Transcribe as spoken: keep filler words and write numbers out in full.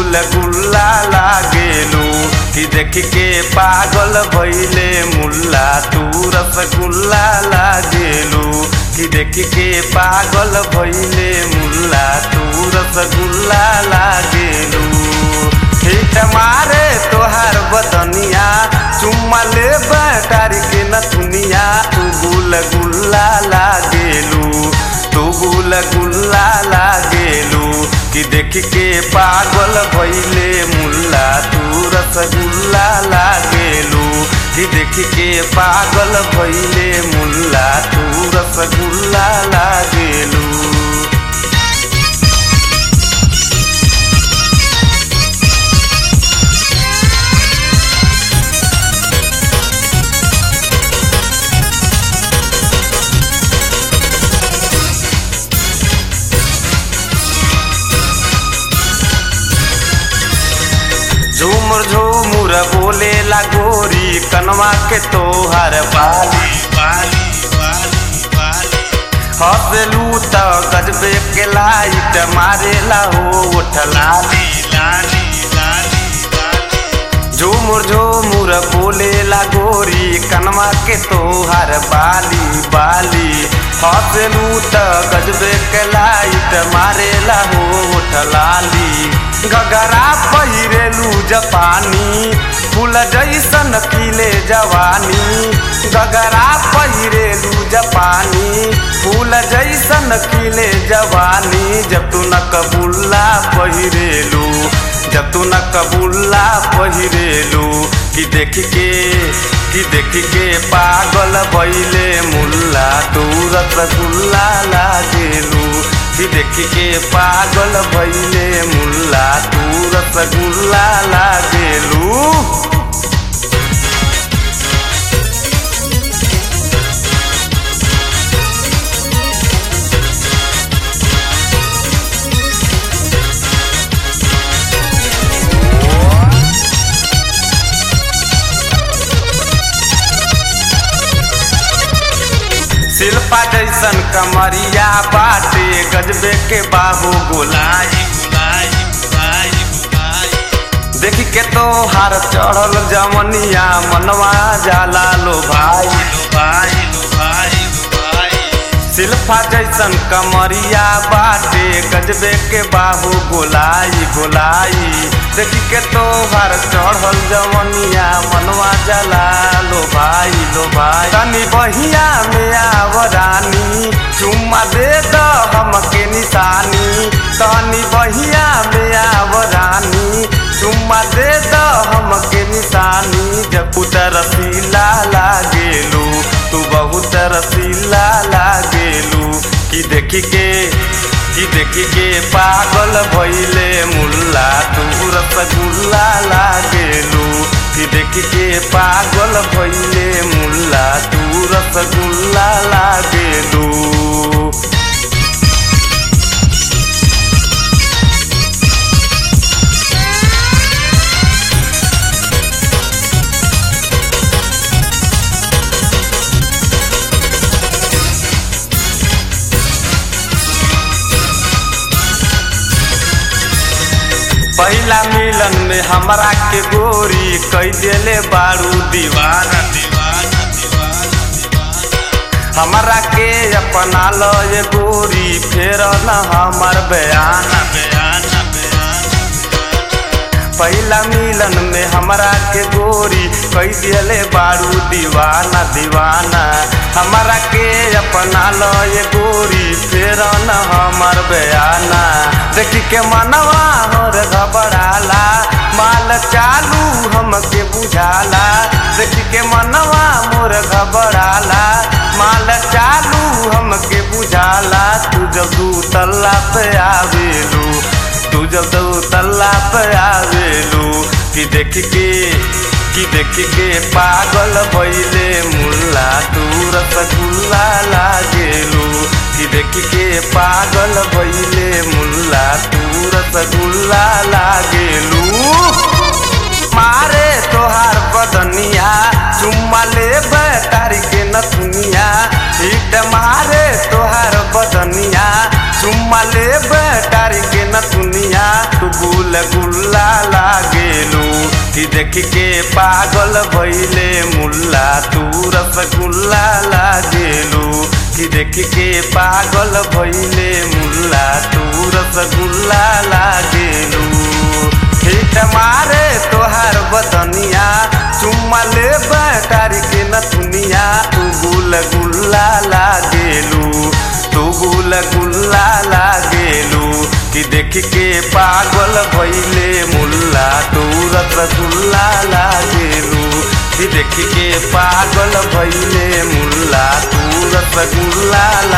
गुल गुल्ला लागेलू कि देख के पागल भइले मुल्ला तू रसगुल्ला लागेलू कि देख के पागल भइले मुल्ला तू रसगुल्ला लागेलू हिट मारे तोहार बदनिया चुम्मा ले बैटारी के नथुनिया तू गुल गुल्ला लागेलू तू गुल गुल्ला लागेलू कि देख के पागल भइले मुल्ला तू रसगुल्ला लागेलू कि देख के पागल भइले मुल्ला तू रसगुल्ला लागेलू। झूमर झूमुर बोले ला गोरी कनवा के तोहर बाली बाली बाली बाली हंसलू त गजबे के लाइट मारेला हो उठ लाली लाली लाली लाली झूमर झूमुर बोले ला गोरी कनवा के तोहर बाली बाली हंसलू त गजबे के लाइट मारेला हो उठ लाली गगरा पहिरेलू जपानी फूल जैसन खिले जवानी गगरा पहिरेलू जपानी फूल जैसन खिले जवानी जब तू न कबूल्ला पहिरेलू जब तू न कबूल्ला पहिरेलू कि देख के कि देख के पागल भइले मुल्ला तू रसगुल्ला लागेलू कि देख के पागल भइले मुल्ला तू रसगुल्ला लागेलू। शिल्पा जैसन कमरिया बाटे गजबे के बाहू गोलाई गोलाई गोलाई गोलाई देखी के तो हार चढ़ल जमनिया मनवा जाला लो भाई लो भाई लो भाई लो भाई शिल्पा जैसन कमरिया बाटे गजबे के बाहू गोलाई गोलाई देखी के तो हार चढ़ल जमनिया मनवा जाला लो भाई लो भाई तनी बहिया में आवरानी चुम्मा दे द हमके निशानी तनी बहिया में आवरानी चुम्मा दे द हमके निशानी जब उतर रसीला लागेलू तू बहुत रसीला लागेलू कि देख के कि देख के पागल भइले मुल्ला तू रसगुल्ला लागेलू कि देख के पागल भइले मुल्ला तू रसगुल्ला लागेलू। पहला मिलन में हमरा के गोरी कई देले बारू दीवाना दीवाना दीवाना दीवाना हमरा के अपना लो ये गोरी फेर न हमर बयाना बयाना बयाना पहला मिलन में हमरा के गोरी कई देले बारू दीवाना दीवाना हमरा के अपना लो ये गोरी फेर न हमर बयाना देखी के मनवा और घबराला माल चालू हमके बुझाला देखी के मनवा मोर घबराला माल चालू हमके बुझाला तू जब दू तल्ला पे आवेलू तू जब दू तल्ला पे आवेलू कि देख के कि देख के पागल भइले मुल्ला तू रसगुल्ला लागेलू कि देख के पागल भइले मुल्ला तू रसगुल्ला लागेलू मारे तोहार बदनिया चुम्मा ले बैटारी के नथुनिया हिट मारे तोहार बदनिया चुम्मा ले बैटारी के नथुनिया तू गुल गुल्ला लागेलू कि देख के पागल भइले मुल्ला तू रसगुल्ला लागेलू कि देख के पागल भइले मुल्ला तू रसगुल्ला लागेलू हिट मारे तोहार बदनिया चुम्मा ले बैटारी के नथुनिया तू गुल गुल्ला लागेलू तू गुल गुल्ला लागेलू कि देख के पागल भइले मुल्ला तू रसगुल्ला लागेलू कि देख के पागल भइले मुल्ला तू रसगुल्ला